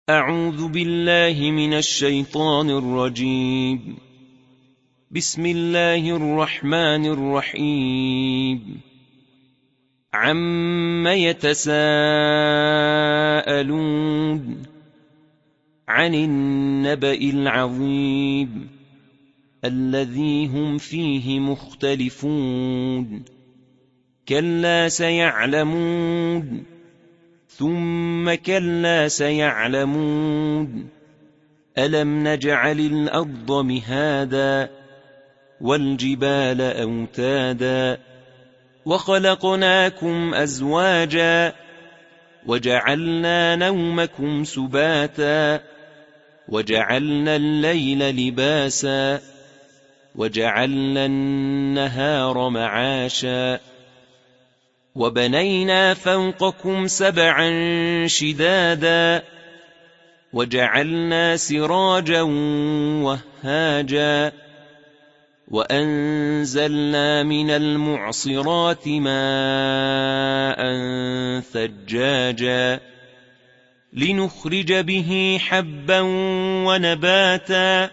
أعوذ بالله من الشيطان الرجيم. بسم الله الرحمن الرحيم. عم يتساءلون عن النبأ العظيم الذي هم فيه مختلفون. كلا سيعلمون ثم كلا سيعلمون. ألم نجعل الأرض مهادا والجبال أوتادا وخلقناكم أزواجا وجعلنا نومكم سباتا وجعلنا الليل لباسا وجعلنا النهار معاشا وبنينا فوقكم سبعا شدادا وجعلنا سراجا وهاجا وأنزلنا من المعصرات ماء ثجاجا لنخرج به حبا ونباتا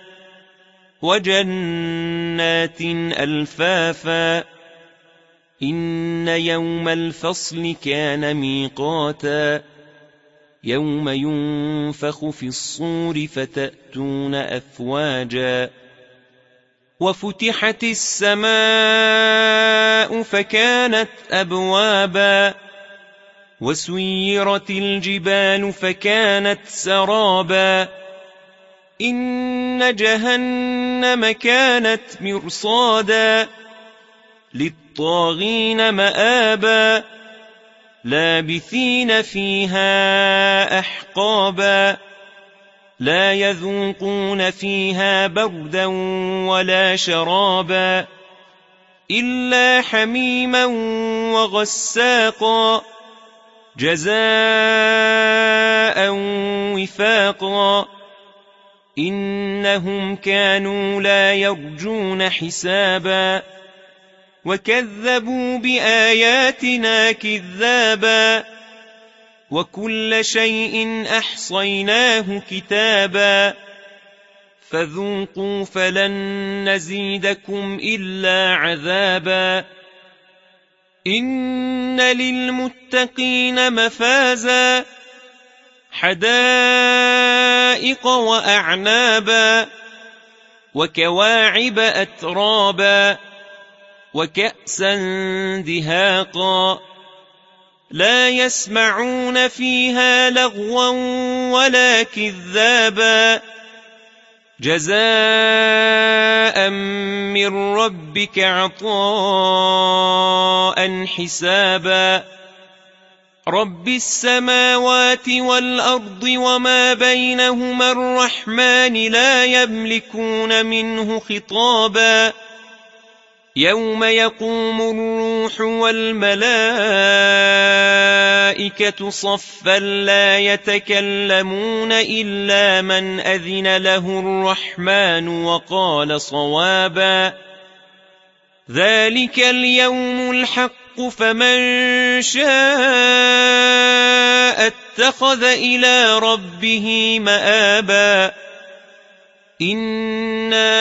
وجنات ألفافا. إن يوم الفصل كان ميقاتا يوم ينفخ في الصور فتأتون أفواجا وفتحت السماء فكانت أبوابا وسيرت الجبال فكانت سرابا. إن جهنم كانت مرصادا للطاغين مآبا لابثين فيها أحقابا لا يذوقون فيها بردا ولا شرابا إلا حميما وغساقا جزاء وفاقا. إنهم كانوا لا يرجون حسابا وكذبوا بآياتنا كذابا وكل شيء أحصيناه كتابا فذوقوا فلن نزيدكم إلا عذابا. إن للمتقين مفازا حدائق وأعنابا وكواعب أترابا وكأسا دهاقا لا يسمعون فيها لغوا ولا كذابا جزاء من ربك عطاء حسابا. رب السماوات والأرض وما بينهما الرحمن لا يملكون منه خطابا. يوم يقوم الروح والملائكة صفا لا يتكلمون إلا من أذن له الرحمن وقال صوابا. ذلك اليوم الحق فمن شاء اتخذ إلى ربه مآبا. إنا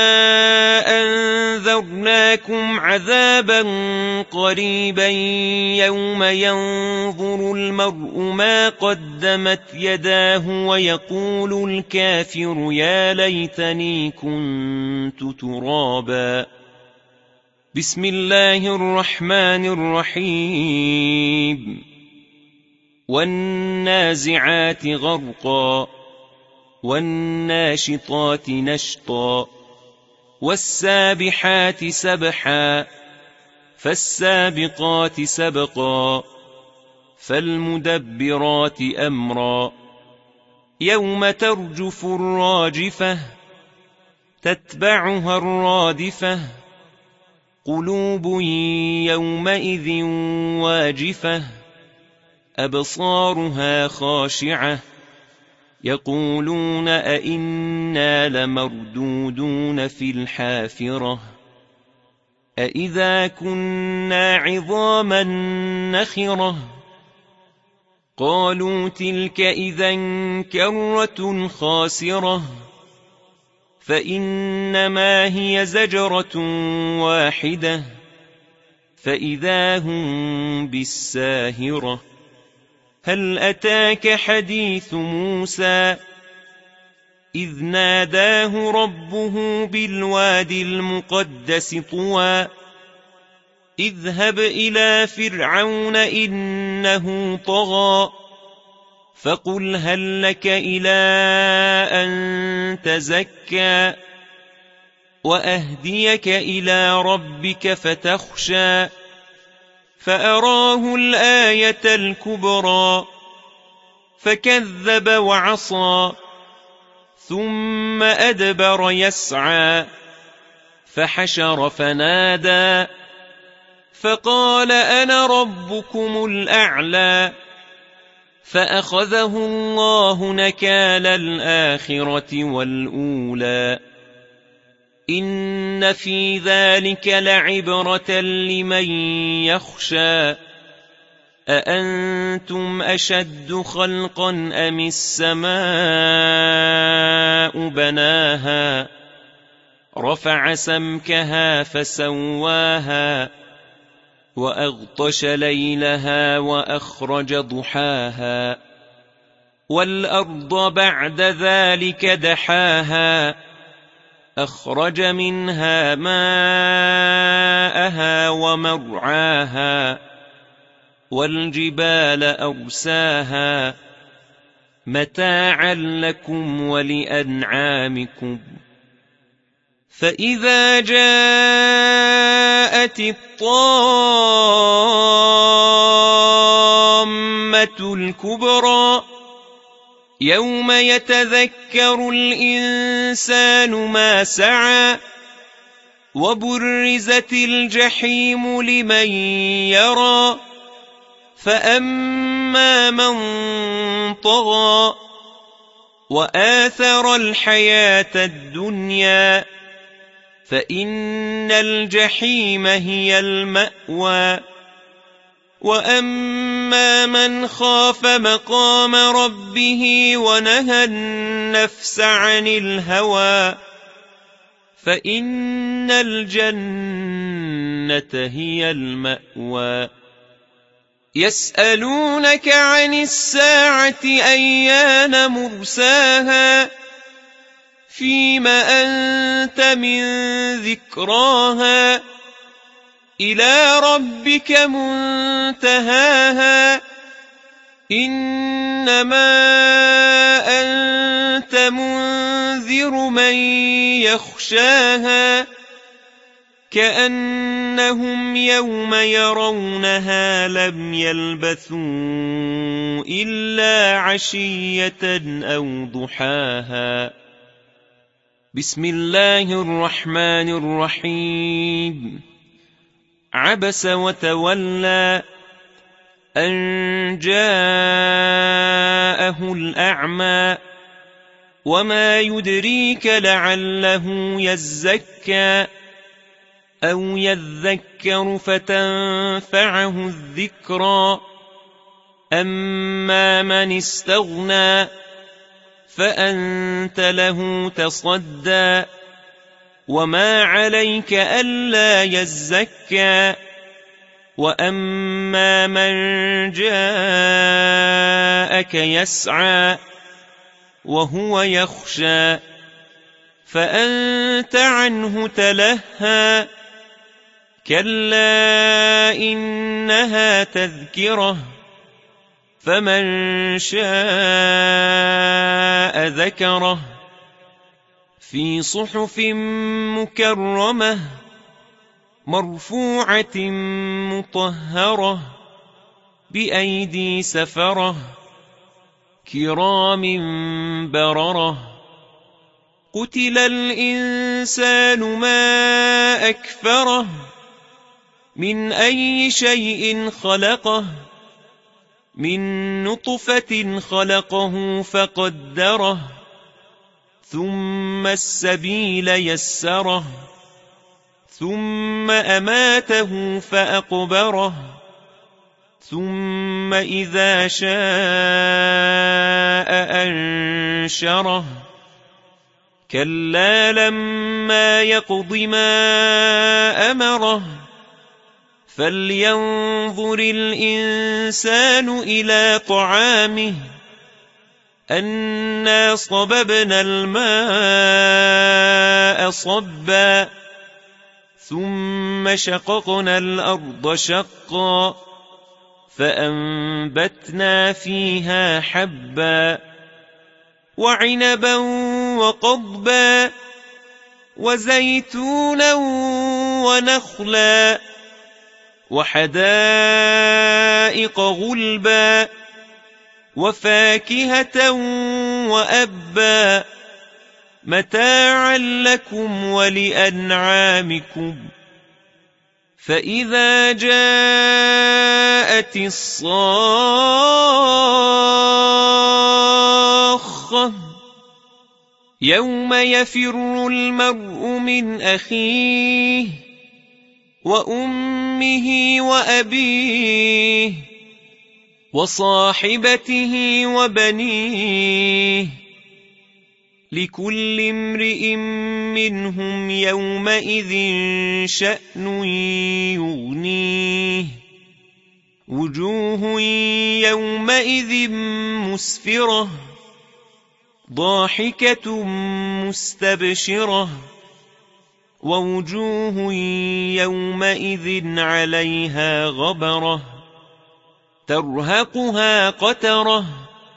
أنذرناكم عذابا قريبا يوم ينظر المرء ما قدمت يداه ويقول الكافر يا ليتني كنت ترابا. بسم الله الرحمن الرحيم. والنازعات غرقا والناشطات نشطا والسابحات سبحا فالسابقات سبقا فالمدبرات أمرا. يوم ترجف الراجفة تتبعها الرادفة قلوب يومئذ واجفة أبصارها خاشعة يقولون أئنا لمردودون في الحافرة أئذا كنا عظاما نخرة قالوا تلك إذا كرة خاسرة فإنما هي زجرة واحدة فإذا هم بالساهرة هل أتاك حديث موسى إذ ناداه ربه بالوادي المقدس طوى اذهب إلى فرعون إنه طغى فقل هل لك إلى أن تزكى وأهديك إلى ربك فتخشى فأراه الآية الكبرى فكذب وعصى ثم أدبر يسعى فحشر فنادى فقال أنا ربكم الأعلى فأخذه الله نكال الآخرة والأولى إن في ذلك لعبرة لمن يخشى أأنتم أشد خلقا أم السماء بناها رفع سمكها فسواها وأغطش ليلها وأخرج ضحاها والأرض بعد ذلك دحاها أخرج منها ماءها ومرعاها والجبال أرساها متاعا لكم ولأنعامكم فإذا جاءت الطامة الكبرى يوم يتذكر الإنسان ما سعى وبرزت الجحيم لمن يرى فأما من طغى وآثر الحياة الدنيا فإن الجحيم هي المأوى وأما من خاف مقام ربه ونهى النفس عن الهوى فإن الجنة هي المأوى يسألونك عن الساعة أيان مرساها فيم أنت من ذكراها إلى ربك منتهاها إنما أنت منذر من يخشاها كأنهم يوم يرونها لم يلبثوا إلا عشية أو ضحاها بسم الله الرحمن الرحيم عبس وتولى أن جاءه الأعمى وما يدريك لعله يزكى أو يذكر فتنفعه الذكرى أما من استغنى فأنت له تصدى وما عليك ألا يزكى وأما من جاءك يسعى وهو يخشى فأنت عنه تلهى كلا إنها تذكرة فمن شاء ذكره في صحف مكرمة مرفوعة مطهرة بأيدي سفرة كرام بررة قتل الإنسان ما أكفره من أي شيء خلقه من نطفة خلقه فقدره ثم السبيل يسره ثم أماته فأقبره ثم إذا شاء أنشره كلا لما يقض ما أمره فلينظر الإنسان إلى طعامه أنا صببنا الماء صبا ثم شققنا الأرض شقا فأنبتنا فيها حبا وعنبا وقضبا وزيتونا ونخلا وحدائق غلبا وفاكهة وأبا متاعا لكم ولأنعامكم فإذا جاءت الصاخة يوم يفر المرء من أخيه وأمه وأبيه وصاحبته وبنيه لكل امرئ منهم يومئذ شأن يغنيه وجوه يومئذ مسفرة ضاحكة مستبشرة ووجوه يومئذ عليها غبرة ترهقها قترة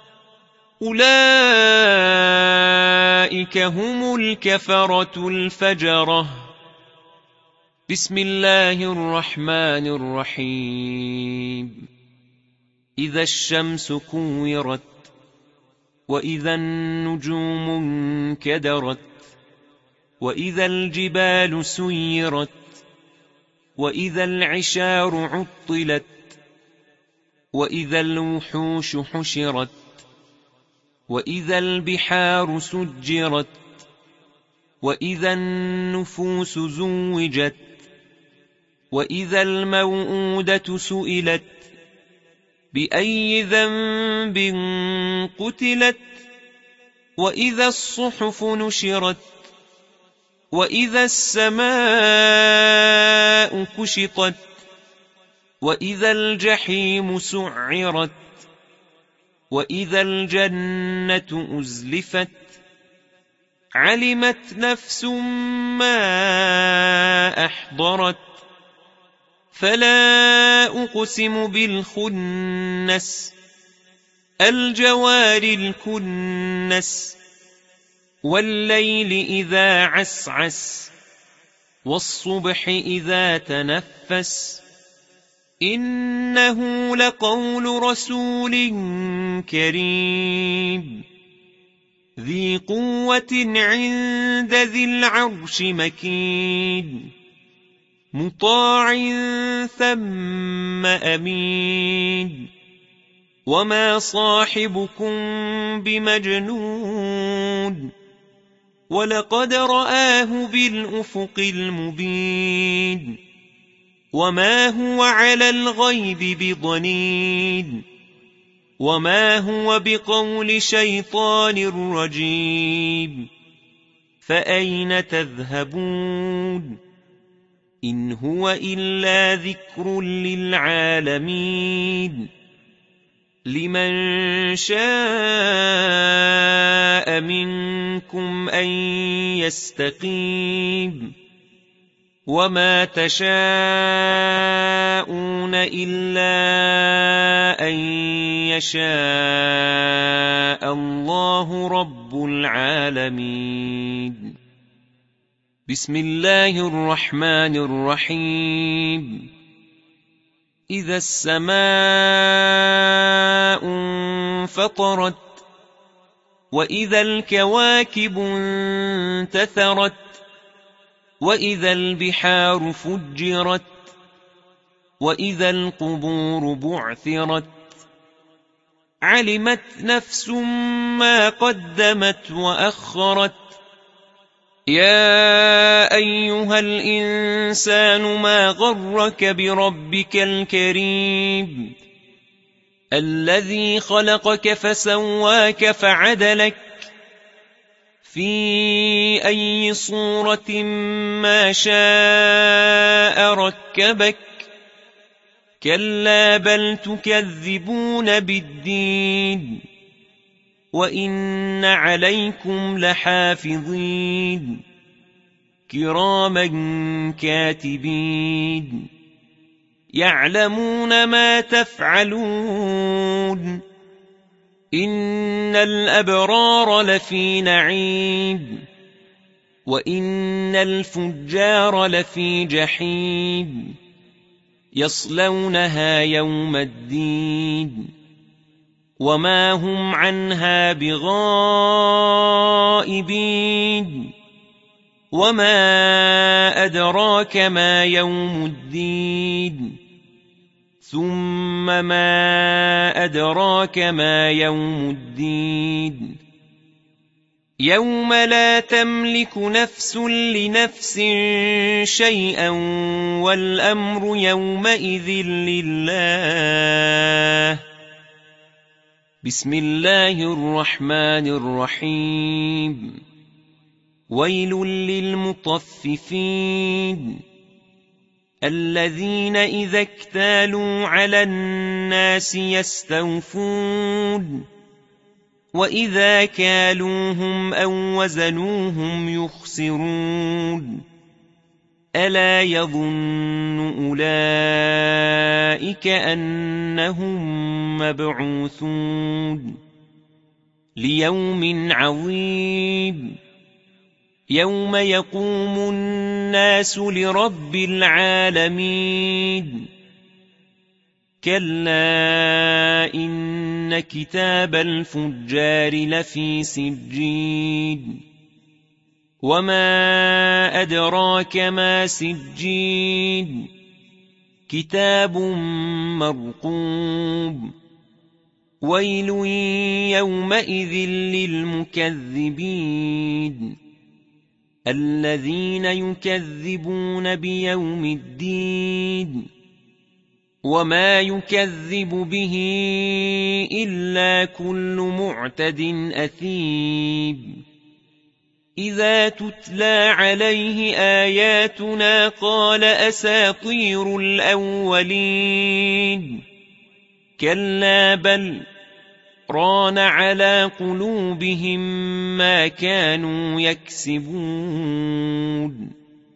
أولئك هم الكفرة الفجرة بسم الله الرحمن الرحيم إذا الشمس كورت وإذا النجوم انكدرت وإذا الجبال سيرت وإذا العشار عطلت وإذا الوحوش حشرت وإذا البحار سجرت وإذا النفوس زوجت وإذا الموءودة سئلت بأي ذنب قتلت وإذا الصحف نشرت وإذا السماء كشطت وإذا الجحيم سعرت وإذا الجنة أزلفت علمت نفس ما أحضرت فلا أقسم بالخنس الجوار الكنس والليل إذا عسعس والصبح إذا تنفس إنه لقول رسول كريم ذي قوة عند ذي العرش مكين مطاع ثم أمين وما صاحبكم بمجنون ولقد رآه بالأفق المبين وما هو على الغيب بضنين وما هو بقول شيطان رجيم فأين تذهبون إن هو إلا ذكر للعالمين لمن شاء منكم أن يستقيم وما تشاءون إلا أن يشاء الله رب العالمين بسم الله الرحمن الرحيم إذا السماء انفطرت وإذا الكواكب انتثرت وإذا البحار فجرت وإذا القبور بعثرت علمت نفس ما قدمت وأخرت يا أيها الإنسان ما غرك بربك الكريم الذي خلقك فسواك فعدلك في أي صورة ما شاء ركبك كلا بل تكذبون بالدين وإن عليكم لحافظين كراما كاتبين يعلمون ما تفعلون إن الأبرار لفي نعيم وإن الفجار لفي جحيم يصلونها يوم الدين وما هم عنها بغائبين وما أدراك ما يوم الدين ثم ما أدراك ما يوم الدين يوم لا تملك نفس لنفس شيئا والأمر يومئذ لله بسم الله الرحمن الرحيم ويل للمطففين الذين إذا اكتالوا على الناس يستوفون وإذا كالوهم أو وزنوهم يخسرون ألا يظن أولئك أنهم مبعوثون ليوم عظيم يوم يقوم الناس لرب العالمين كلا إن كتاب الفجار لفي سجين وما أدراك ما سجين كتاب مرقوم ويل يومئذ للمكذبين الذين يكذبون بيوم الدين وما يكذب به إلا كل معتد أثيم إذا تتلى عليه آياتنا قال أساطير الأولين كلا بل ران على قلوبهم ما كانوا يكسبون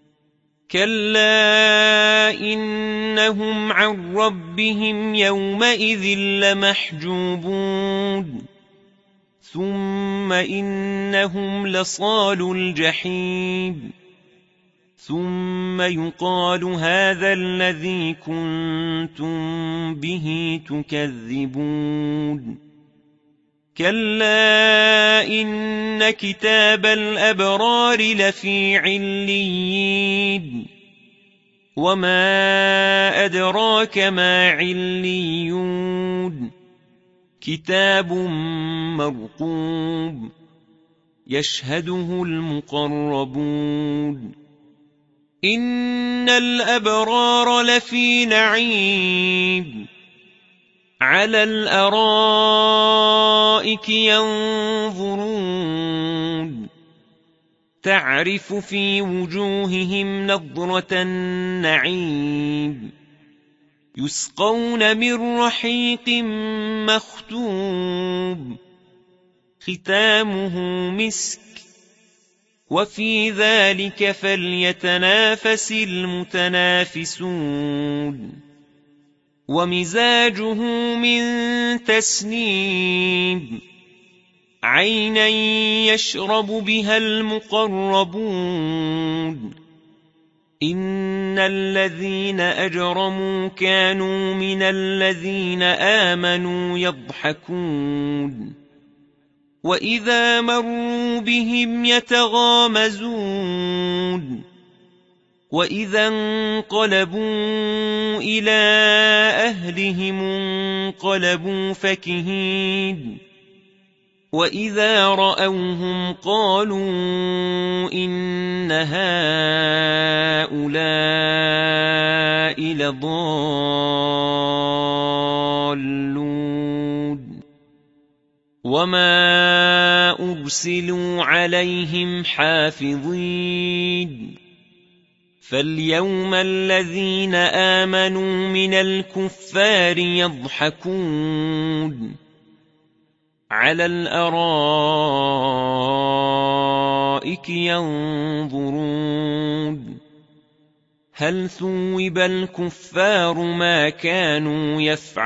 كلا إنهم عن ربهم يومئذ لمحجوبون ثم إنهم لصالو الجحيم ثم يقال هذا الذي كنتم به تكذبون كلا إن كتاب الأبرار لفي عليين وما أدراك ما عليون كتاب مرقوم يشهده المقربون إن الأبرار لفي نعيم على الأرائك ينظرون تعرف في وجوههم نضرة النعيم يسقون من رحيق مختوم ختامه مسك وفي ذلك فليتنافس المتنافسون ومزاجه من تسنيم عينا يشرب بها المقربون إن الذين أجرموا كانوا من الذين آمنوا يضحكون وإذا مروا بهم يتغامزون وإذا انقلبوا إلى أهلهم انقلبوا فكهين وإذا رأوهم قالوا إن هؤلاء لضالون وما أرسلوا عليهم حافظين فاليوم الذين آمنوا من الكفار يضحكون على الأرائك ينظرون هل ثوب الكفار ما كانوا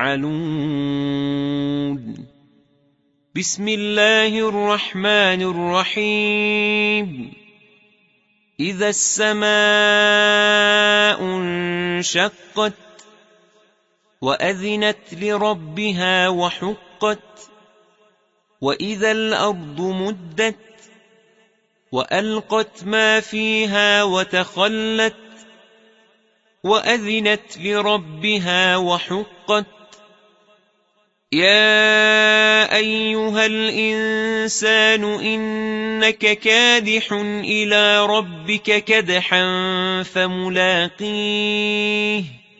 يفعلون بسم الله الرحمن الرحيم إذا السماء انشقت وأذنت لربها وحقت وإذا الأرض مدت وألقت ما فيها وتخلت وأذنت لربها وحقت يا أيها الإنسان إنك كادح إلى ربك كدحا فملاقيه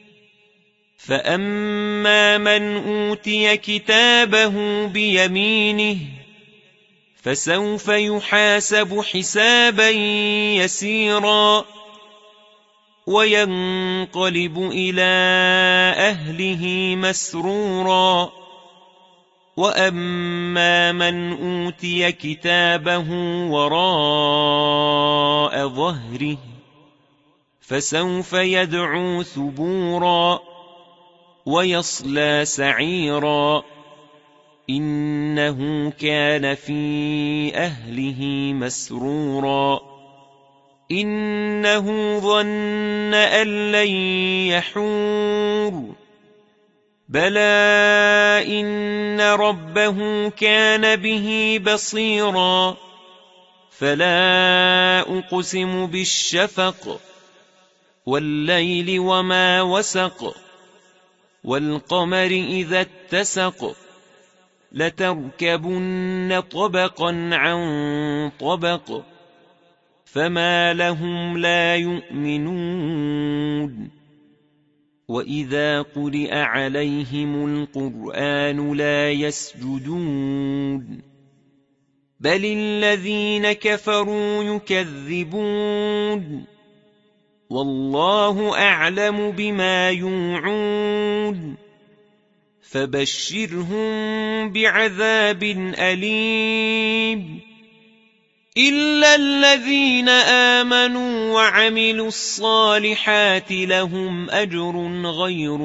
فأما من أوتي كتابه بيمينه فسوف يحاسب حسابا يسيرا وينقلب إلى أهله مسرورا وأما من أوتي كتابه وراء ظهره فسوف يدعو ثبورا ويصلى سعيرا إنه كان في أهله مسرورا إنه ظن أن لن يحور بلى إن ربه كان به بصيرا فلا أقسم بالشفق والليل وما وسق والقمر إذا اتسق لتركبن طبقا عن طبق فما لهم لا يؤمنون وإذا قرئ عليهم القرآن لا يسجدون بل الذين كفروا يكذبون والله أعلم بما يوعون فبشرهم بعذاب أليم إلا الذين آمنوا وعملوا الصالحات لهم أجر غير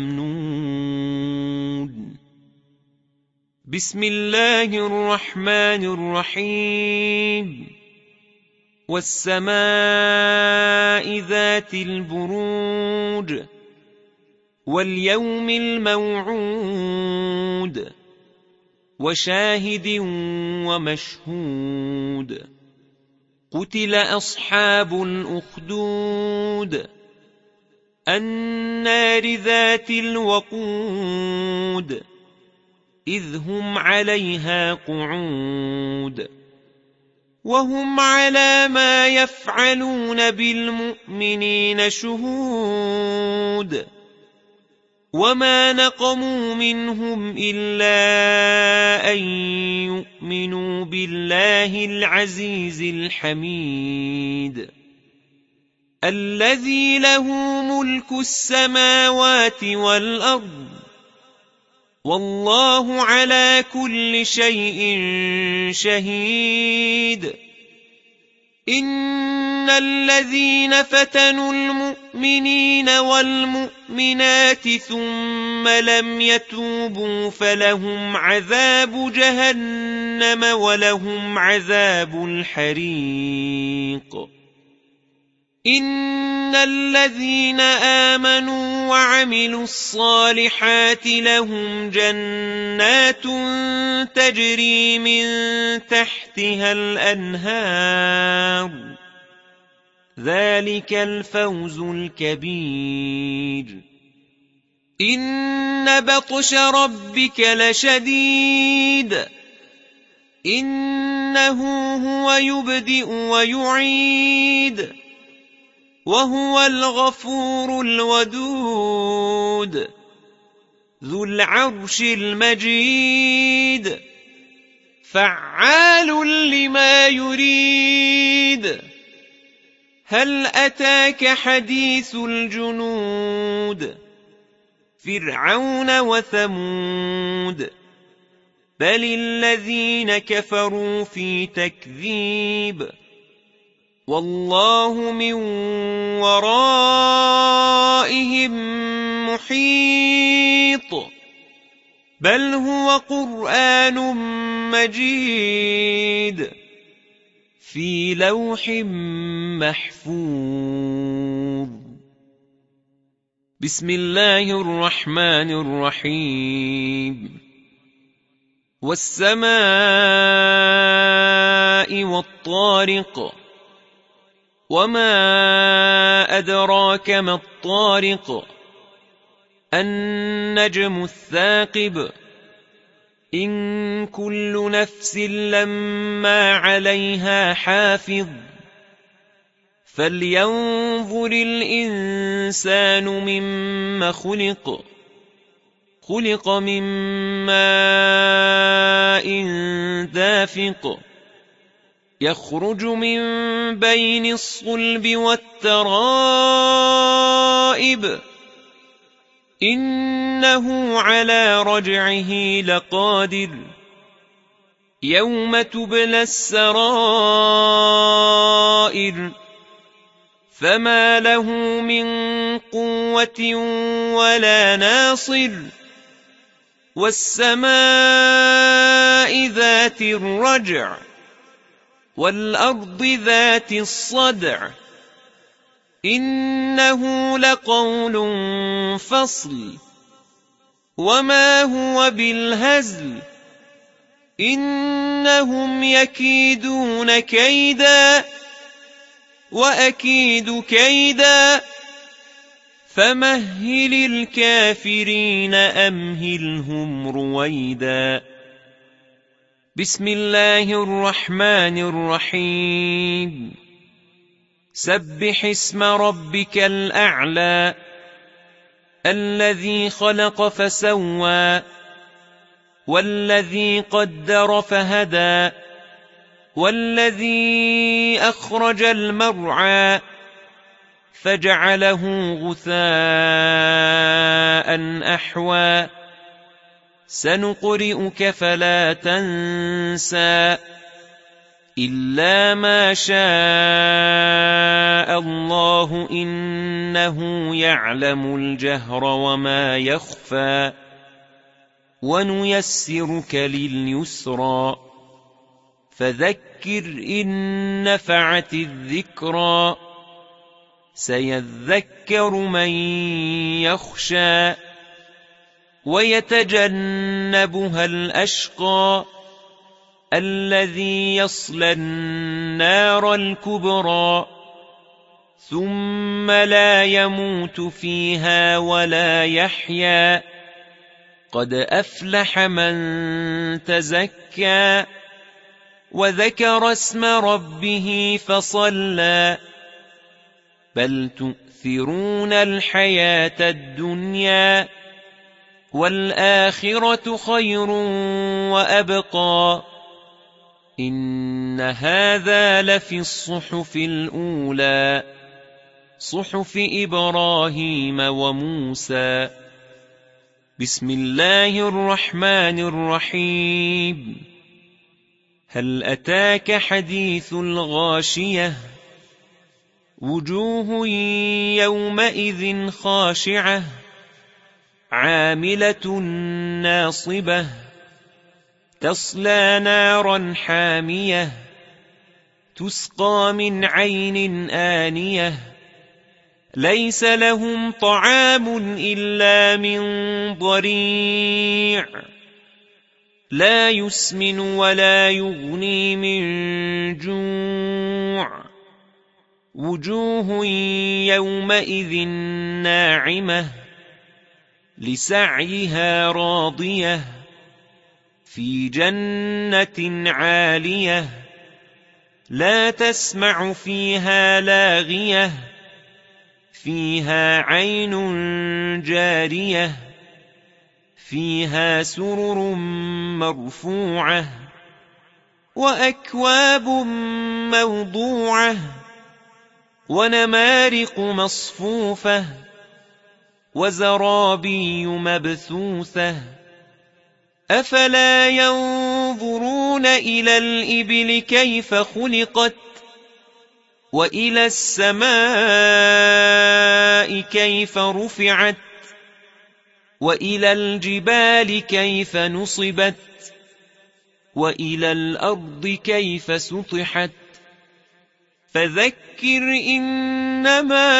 ممنون بسم الله الرحمن الرحيم والسماء ذات البروج واليوم الموعود وشاهد ومشهود قتل أصحاب الأخدود النار ذات الوقود إذ هم عليها قعود وهم على ما يفعلون بالمؤمنين شهود وما نقموا منهم إلا أن يؤمنوا بالله العزيز الحميد الذي له ملك السماوات والأرض والله على كل شيء شهيد إن الذين فتنوا المؤمنين والمؤمنات ثم لم يتوبوا فلهم عذاب جهنم ولهم عذاب الحريق إن الذين آمنوا وعملوا الصالحات لهم جنات تجري من تحتها الأنهار ذلك الفوز الكبير إن بطش ربك لشديد إنه هو يبدئ ويعيد وهو الغفور الودود ذو العرش المجيد فعال لما يريد. هل أتاك حديث الجنود فرعون وثمود بل الذين كفروا في تكذيب والله من ورائهم محيط بل هو قرآن مجيد في لوح محفوظ. بسم الله الرحمن الرحيم. والسماء والطارق وما أدراك ما الطارق النجم الثاقب إن كل نفس لما عليها حافظ فلينظر الإنسان مما خلق خلق من ماء دافق يخرج من بين الصلب والترائب إنه على رجعه لقادر يوم تبلى السرائر فما له من قوة ولا ناصر والسماء ذات الرجع والأرض ذات الصدع إنه لقول فصل وما هو بالهزل إنهم يكيدون كيدا وأكيد كيدا فمهل الكافرين أمهلهم رويدا. بسم الله الرحمن الرحيم. سبح اسم ربك الأعلى الذي خلق فسوى والذي قدر فهدى والذي أخرج المرعى فجعله غثاء أحوى سنقرئك فلا تنسى إلا ما شاء الله إنه يعلم الجهر وما يخفى ونيسرك لليسرى فذكر إن نفعت الذكرى سيذكر من يخشى ويتجنبها الأشقى الذي يصلى النار الكبرى ثم لا يموت فيها ولا يحيا قد أفلح من تزكى وذكر اسم ربه فصلى بل تؤثرون الحياة الدنيا والآخرة خير وأبقى إن هذا لفي الصحف الأولى صحف إبراهيم وموسى. بسم الله الرحمن الرحيم. هل أتاك حديث الغاشية وجوه يومئذ خاشعة عاملة ناصبة تصلى نارا حامية تسقى من عين آنية ليس لهم طعام إلا من ضريع لا يسمن ولا يغني من جوع وجوه يومئذ ناعمة لسعيها راضية في جنة عالية لا تسمع فيها لاغية فيها عين جارية فيها سرر مرفوعة وأكواب موضوعة ونمارق مصفوفة وزرابي مبثوثة أفلا ينظرون إلى الإبل كيف خلقت وإلى السماء كيف رفعت وإلى الجبال كيف نصبت وإلى الأرض كيف سطحت فذكر إنما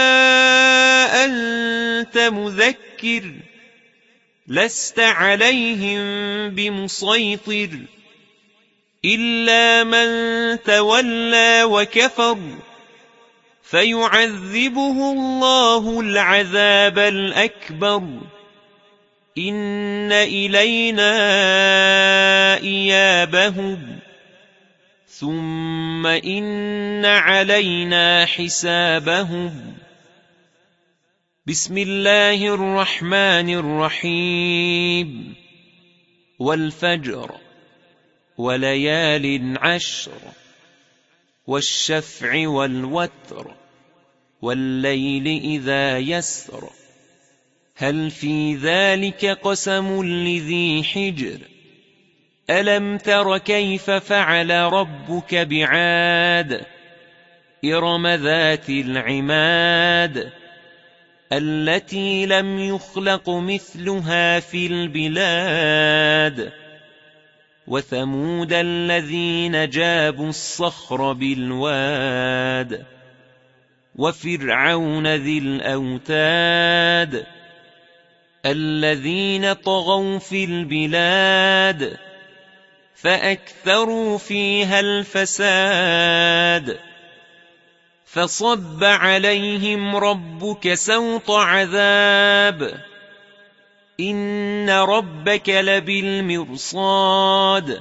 أنت مذكر لست عليهم بمسيطر إلا من تولى وكفر فيعذبه الله العذاب الأكبر إن إلينا إيابهم ثم إن علينا حسابهم بسم الله الرحمن الرحيم والفجر وليال عشر والشفع والوتر والليل إذا يسر هل في ذلك قسم لذي حجر ألم تر كيف فعل ربك بعاد إرم ذات العماد التي لم يخلق مثلها في البلاد وثمود الذين جابوا الصخر بالواد وفرعون ذي الأوتاد الذين طغوا في البلاد فأكثروا فيها الفساد فصب عليهم ربك سوط عذاب إن ربك لبالمرصاد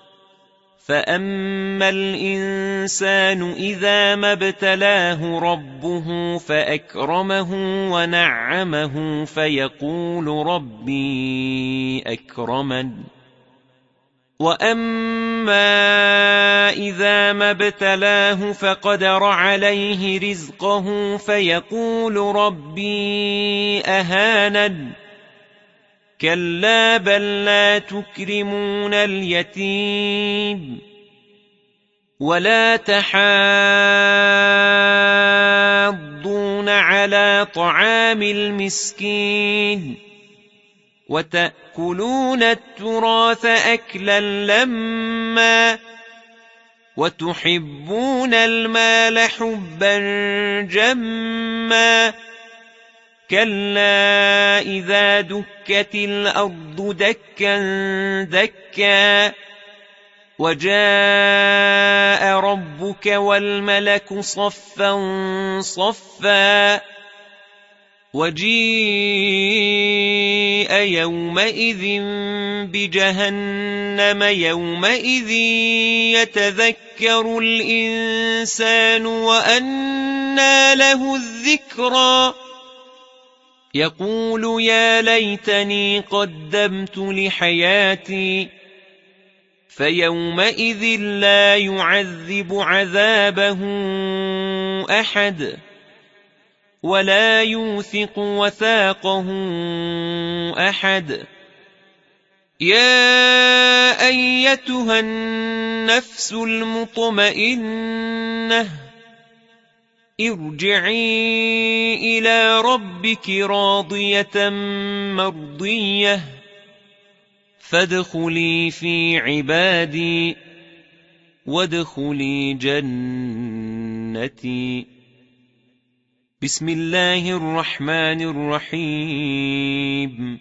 فأما الإنسان إذا ما ابتلاه ربه فأكرمه ونعمه فيقول ربي أكرمن وأما إذا ما ابتلاه فقدر عليه رزقه فيقول ربي أهانن كلا بل لا تكرمون اليتيم ولا تحاضون على طعام المسكين وتأكلون التراث أكلا لما وتحبون المال حبا جما كلا إذا دكت الأرض دكا دكا وجاء ربك والملك صفا صفا وجيء يومئذ بجهنم يومئذ يتذكر الإنسان وأنى له الذكرى يقول يا ليتني قدمت لحياتي فيومئذ لا يعذب عذابه أحد ولا يوثق وثاقه أحد يا أيتها النفس المطمئنة ارجعي إلى ربك راضية مرضية فادخلي في عبادي وادخلي جنتي بسم الله الرحمن الرحيم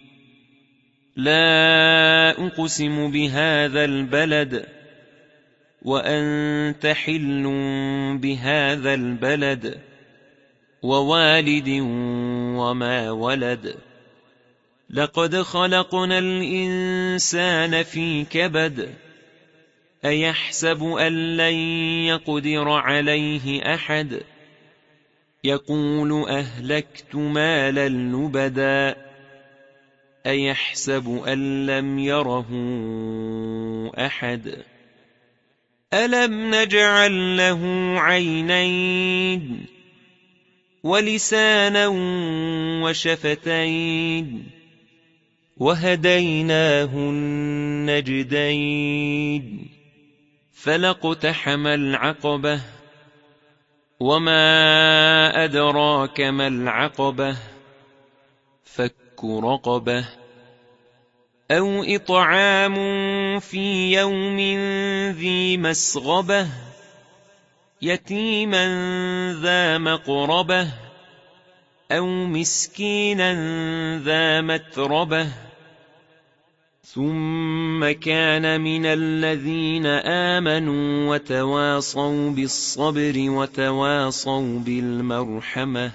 لا أقسم بهذا البلد وأنت حل بهذا البلد ووالد وما ولد لقد خلقنا الإنسان في كبد أيحسب أن لن يقدر عليه أحد يقول أهلكت مالا لبدا أيحسب أن لم يره أحد ألم نجعل له عينين ولسانا وشفتين وهديناه النجدين فلاقتحم العقبة وما أدراك ما العقبة فك رقبة أو إطعام في يوم ذي مسغبة يتيما ذا مقربة أو مسكينا ذا متربة ثم كان من الذين آمنوا وتواصوا بالصبر وتواصوا بالمرحمة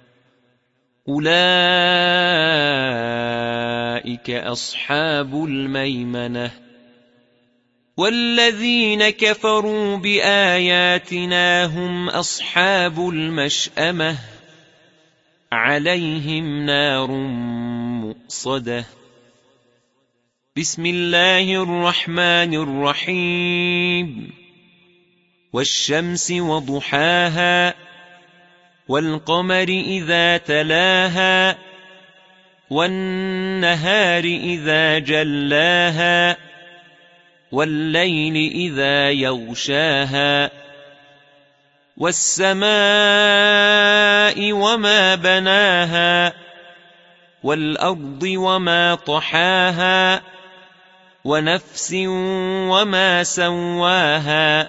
أولئك أصحاب الميمنة والذين كفروا بآياتنا هم أصحاب المشأمة عليهم نار مؤصدة بسم الله الرحمن الرحيم والشمس وضحاها والقمر إذا تلاها والنهار إذا جلاها والليل إذا يغشاها والسماء وما بناها والأرض وما طحاها ونفس وما سواها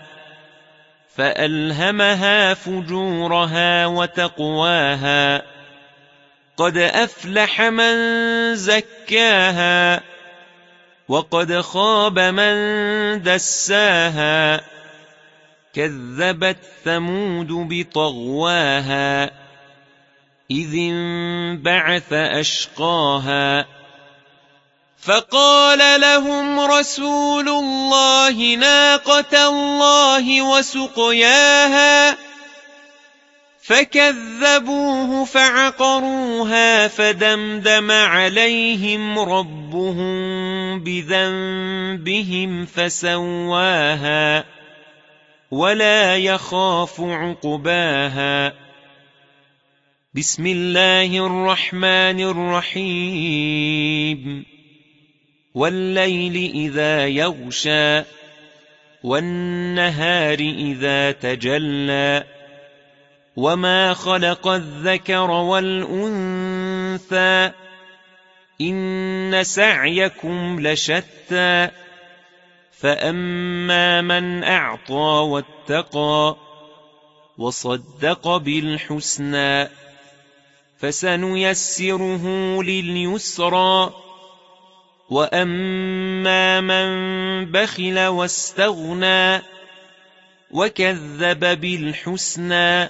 فألهمها فجورها وتقواها قد أفلح من زكاها وقد خاب من دساها كذبت ثمود بطغواها إذ انبعث أشقاها فقال لهم رسول الله ناقة الله وسقياها فكذبوه فعقروها فدمدم عليهم ربهم بذنبهم فسواها ولا يخاف عقباها بسم الله الرحمن الرحيم والليل إذا يغشى والنهار إذا تجلى وما خلق الذكر والأنثى إن سعيكم لشتى فأما من أعطى واتقى وصدق بالحسنى فسنيسره لليسرى وأما من بخل واستغنى وكذب بالحسنى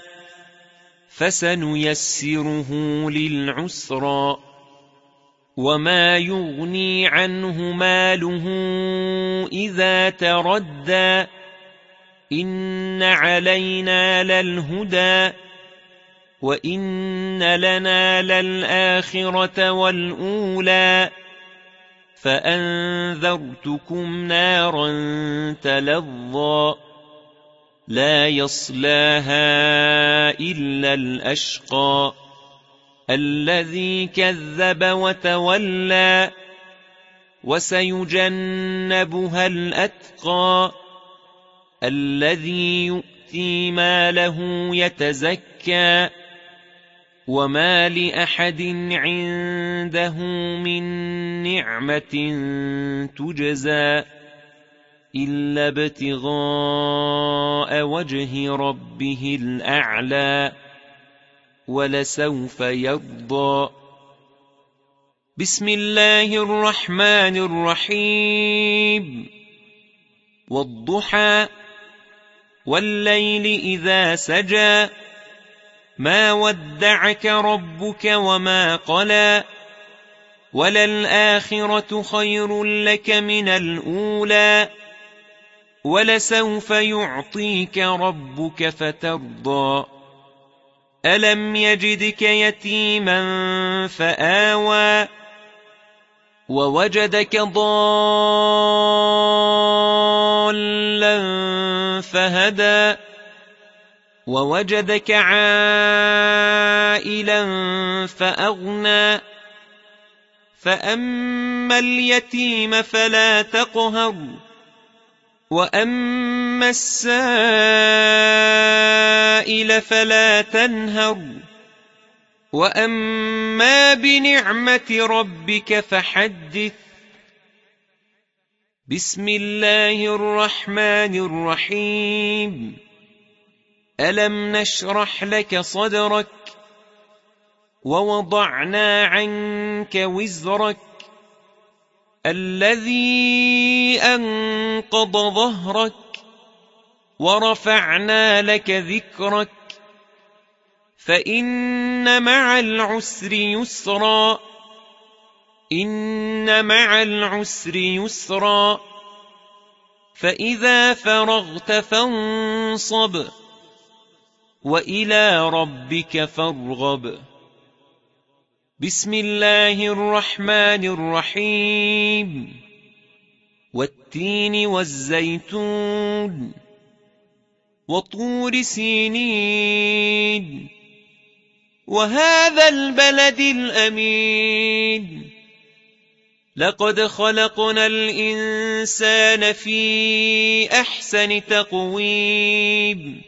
فسنيسره للعسرى وما يغني عنه ماله إذا تردى إن علينا للهدى وإن لنا للآخرة والأولى فأنذرتكم نارا تلظى لا يصلاها إلا الأشقى الذي كذب وتولى وسيجنبها الأتقى الذي يؤتي ماله يتزكى وما لأحد عنده من نعمة تجزى إلا ابتغاء وجه ربه الأعلى ولسوف يرضى بسم الله الرحمن الرحيم والضحى والليل إذا سجى ما ودعك ربك وما قلى وللآخرة خير لك من الأولى ولسوف يعطيك ربك فترضى ألم يجدك يتيما فآوى ووجدك ضالا ضالا فهدى ووجدك عائلا فأغنى فأما اليتيم فلا تقهر وأما السائل فلا تنهر وأما بنعمة ربك فحدث. بسم الله الرحمن الرحيم. ألم نشرح لك صدرك ووضعنا عنك وزرك الذي أنقض ظهرك ورفعنا لك ذكرك فإن مع العسر يسرا إن مع العسر يسرا فإذا فرغت فانصب وإلى ربك فارغب. بسم الله الرحمن الرحيم. والتين والزيتون وطور سينين وهذا البلد الأمين لقد خلقنا الإنسان في أحسن تقويم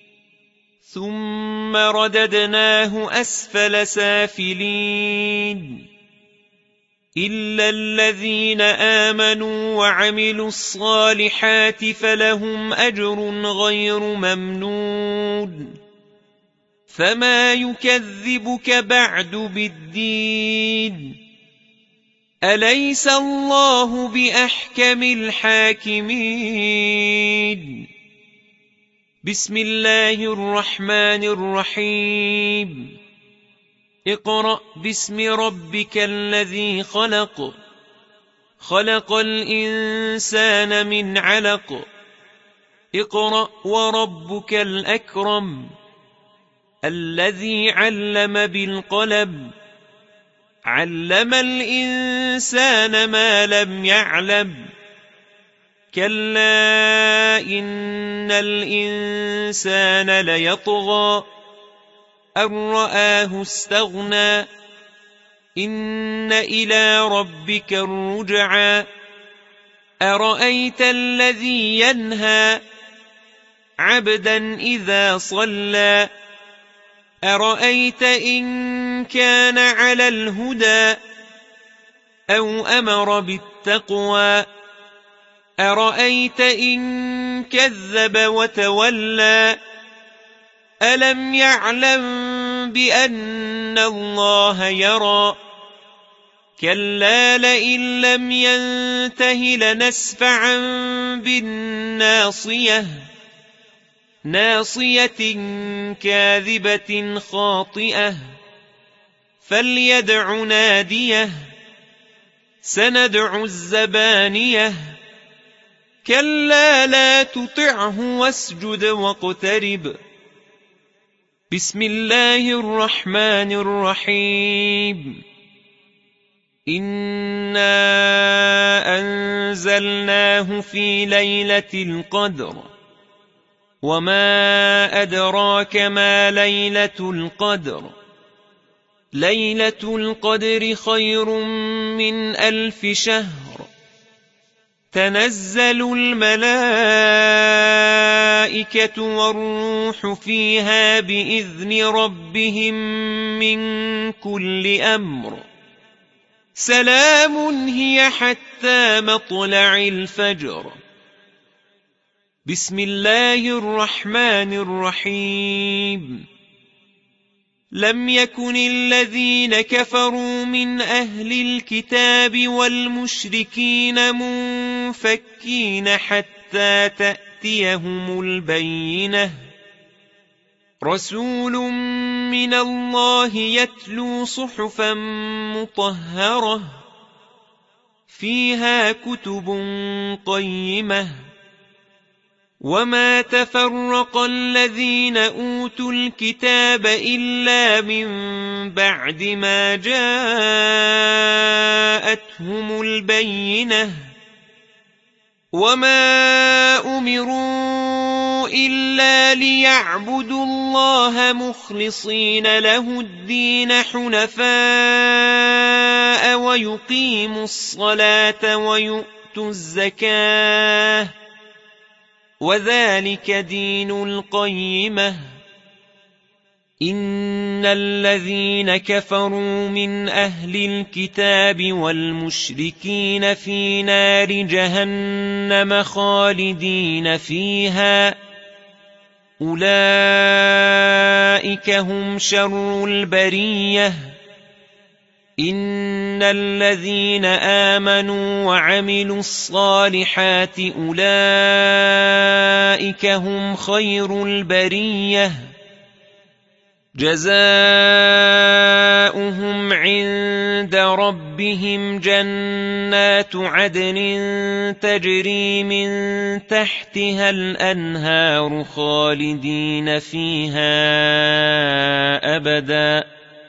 ثم رددناه أسفل سافلين إلا الذين آمنوا وعملوا الصالحات فلهم أجر غير ممنون فما يكذبك بعد بالدين أليس الله بأحكم الحاكمين. بسم الله الرحمن الرحيم. اقرأ باسم ربك الذي خلق خلق الإنسان من علق اقرأ وربك الأكرم الذي علم بالقلم علم الإنسان ما لم يعلم كلا إن الإنسان ليطغى أن رآه استغنى إن إلى ربك الرجعى أرأيت الذي ينهى عبدا إذا صلى أرأيت إن كان على الهدى أو أمر بالتقوى أرأيت إن كذب وتولى ألم يعلم بأن الله يرى كلا لئن لم ينته لنسفعا بالناصية ناصية كاذبة خاطئة فليدع ناديه سندع الزبانية كلا لا تطعه واسجد واقترب. بسم الله الرحمن الرحيم. إنا أنزلناه في ليلة القدر وما أدراك ما ليلة القدر ليلة القدر خير من 1000 شهر تنزل الملائكة والروح فيها بإذن ربهم من كل أمر سلام هي حتى مطلع الفجر. بسم الله الرحمن الرحيم. لم يكن الذين كفروا من أهل الكتاب والمشركين منفكين حتى تأتيهم البينة رسول من الله يتلو صحفا مطهرة فيها كتب قيمة وما تفرق الذين أوتوا الكتاب إلا من بعد ما جاءتهم البينة وما أمروا إلا ليعبدوا الله مخلصين له الدين حنفاء ويقيموا الصلاة ويؤتوا الزكاة وذلك دين القيمة. إن الذين كفروا من أهل الكتاب والمشركين في نار جهنم خالدين فيها أولئك هم شر البرية. إن الذين آمنوا وعملوا الصالحات أولئك هم خير البرية جزاؤهم عند ربهم جنات عدن تجري من تحتها الأنهار خالدين فيها أبدا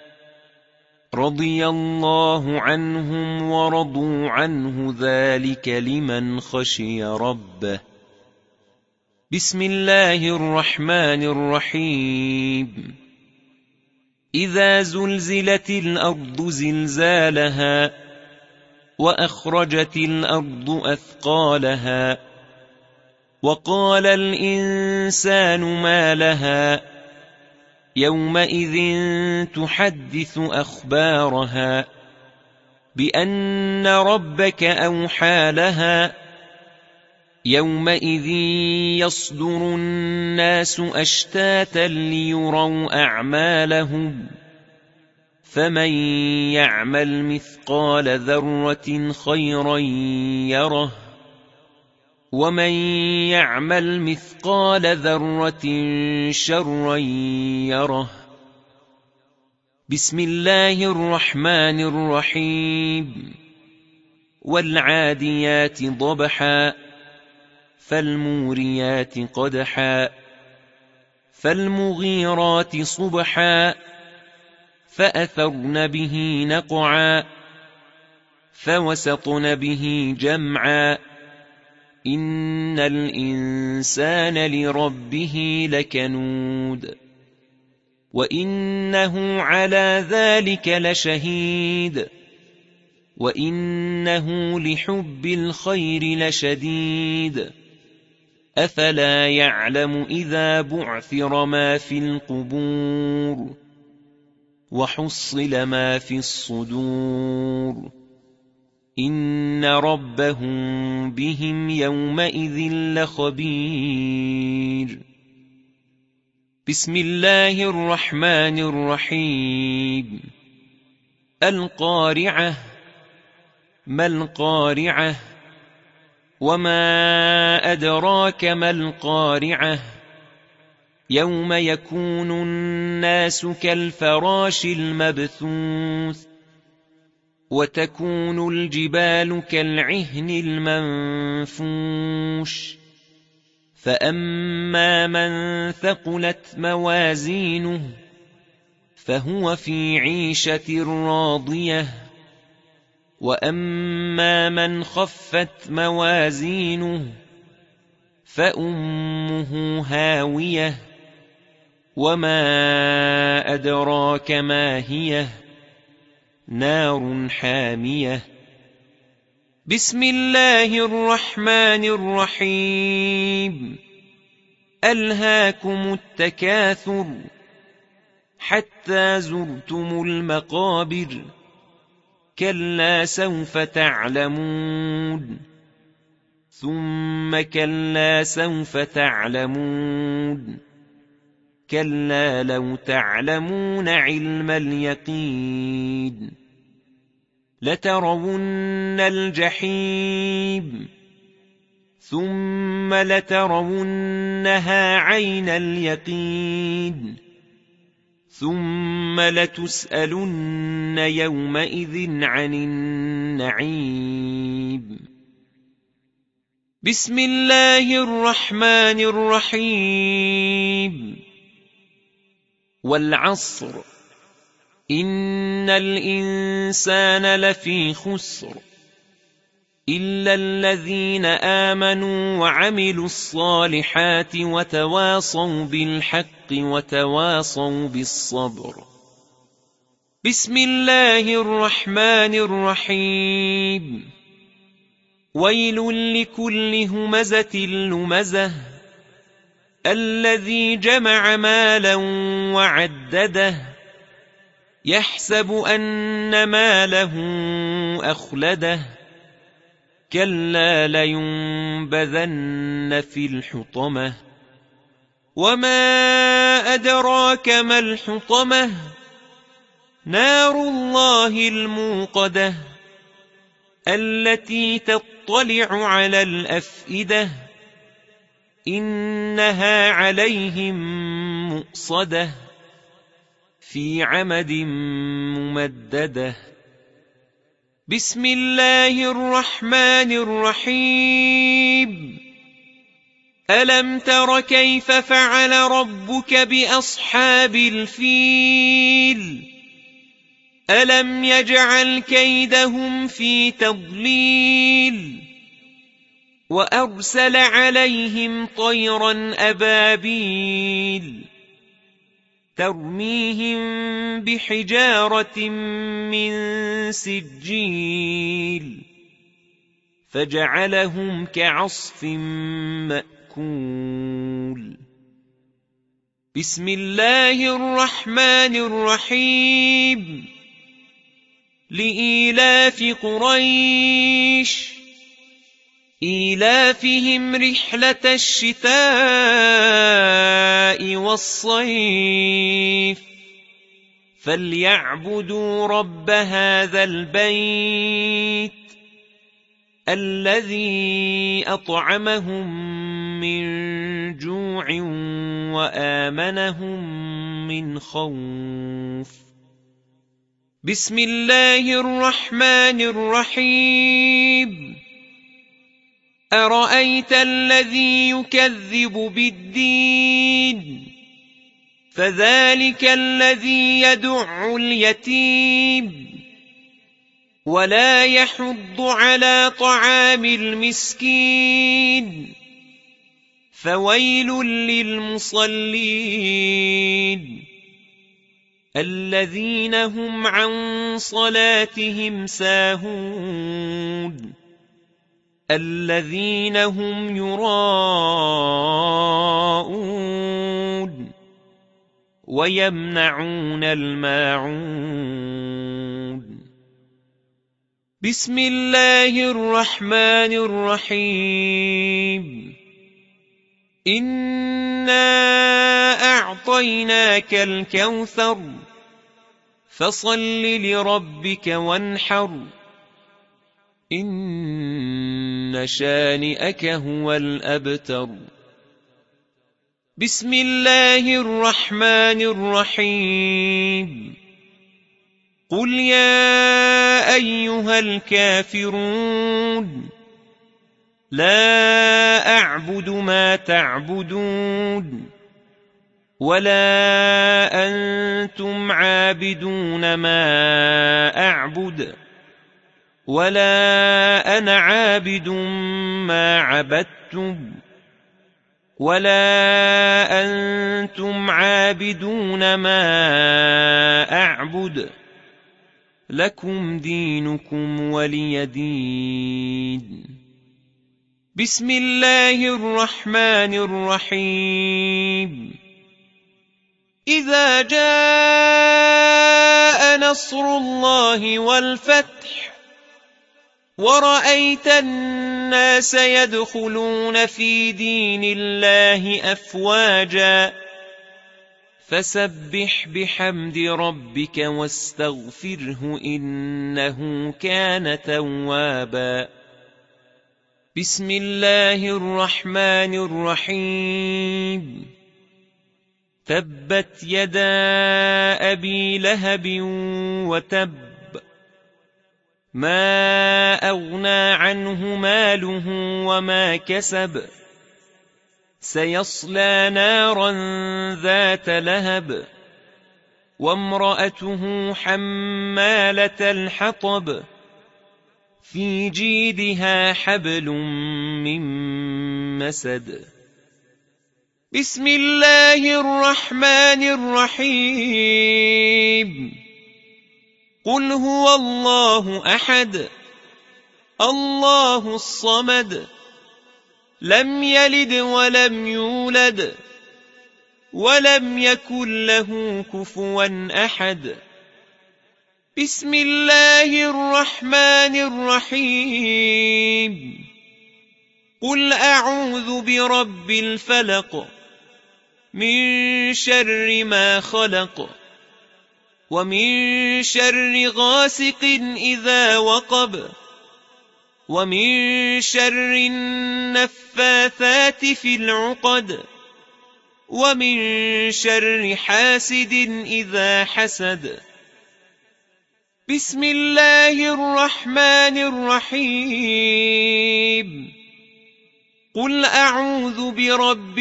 رضي الله عنهم ورضوا عنه ذلك لمن خشي ربه. بسم الله الرحمن الرحيم. إذا زلزلت الأرض زلزالها وأخرجت الأرض أثقالها وقال الإنسان ما لها يومئذ تحدث أخبارها بأن ربك أوحى لها يومئذ يصدر الناس أشتاتا ليروا أعمالهم فمن يعمل مثقال ذرة خيرا يره ومن يعمل مثقال ذرة شرا يره. بسم الله الرحمن الرحيم. والعاديات ضبحا فالموريات قدحا فالمغيرات صبحا فأثرن به نقعا فوسطن به جمعا إن الإنسان لربه لكنود وإنه على ذلك لشهيد وإنه لحب الخير لشديد أفلا يعلم إذا بعثر ما في القبور وحصل ما في الصدور إن ربهم بهم يومئذ لخبير. بسم الله الرحمن الرحيم. القارعة ما القارعة وما أدراك ما القارعة يوم يكون الناس كالفراش المبثوث وتكون الجبال كالعهن المنفوش فأما من ثقلت موازينه فهو في عيشة راضية وأما من خفت موازينه فأمه هاوية وما أدراك ما هي نار حامية. بسم الله الرحمن الرحيم. ألهاكم التكاثر حتى زرتم المقابر كلا سوف تعلمون ثم كلا سوف تعلمون كلا لو تعلمون علم اليقين لترون الجحيم ثم لترونها عين اليقين ثم لتسألن يومئذ عن النعيم. بسم الله الرحمن الرحيم. والعصر إن الإنسان لفي خسر إلا الذين آمنوا وعملوا الصالحات وتواصوا بالحق وتواصوا بالصبر. بسم الله الرحمن الرحيم. ويل لكل همزة لمزة الذي جمع مالا وعدده يحسب أن ماله أخلده كلا لينبذن في الحطمة وما أدراك ما الحطمة نار الله الموقدة التي تطلع على الأفئدة إنها عليهم مؤصدة في عمد ممددة. بسم الله الرحمن الرحيم. ألم تر كيف فعل ربك بأصحاب الفيل ألم يجعل كيدهم في تضليل وأرسل عليهم طيرا أبابيل ترميهم بحجارة من سجيل فجعلهم كعصف مأكول. بسم الله الرحمن الرحيم. لإيلاف قريش إيلافهم رحلة الشتاء والصيف فليعبدوا رب هذا البيت الذي أطعمهم من جوع وآمنهم من خوف. بسم الله الرحمن الرحيم. أرأيت الذي يكذب بالدين فذلك الذي يدع اليتيم ولا يحض على طعام المسكين فويل للمصلين الذين هم عن صلاتهم ساهون الذين هم يراءون ويمنعون الماعون. بسم الله الرحمن الرحيم. إنا أعطيناك الكوثر فصل لربك وانحر إن شانئك هو الأبتر. بسم الله الرحمن الرحيم. قل يا أيها الكافرون لا أعبد ما تعبدون ولا أنتم عابدون ما أعبد ولا أنا عابد ما عبدتم ولا أنتم عابدون ما أعبد لكم دينكم ولي دين. بسم الله الرحمن الرحيم. إذا جاء نصر الله والفتح ورأيت الناس يدخلون في دين الله أفواجا فسبح بحمد ربك واستغفره إنه كان توابا. بسم الله الرحمن الرحيم. تبت يدا أبي لهب وتب ما أغنى عنه ماله وما كسب سيصلى نارا ذات لهب وامرأته حمالة الحطب في جيدها حبل من مسد بسم الله الرحمن الرحيم قل هو الله أحد الله الصمد لم يلد ولم يولد ولم يكن له كفوا أحد بسم الله الرحمن الرحيم قل أعوذ برب الفلق من شر ما خلق ومن شر غاسق إذا وقب ومن شر النفاثات في العقد ومن شر حاسد إذا حسد بسم الله الرحمن الرحيم قل أعوذ برب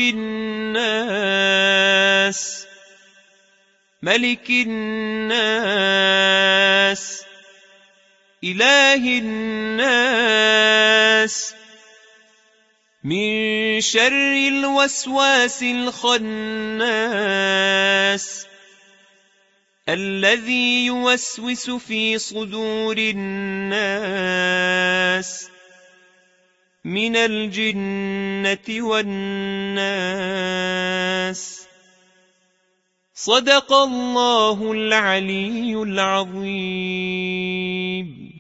الناس ملك الناس إله الناس من شر الوسواس الخناس الذي يوسوس في صدور الناس من الجنة والناس صدق الله العلي العظيم.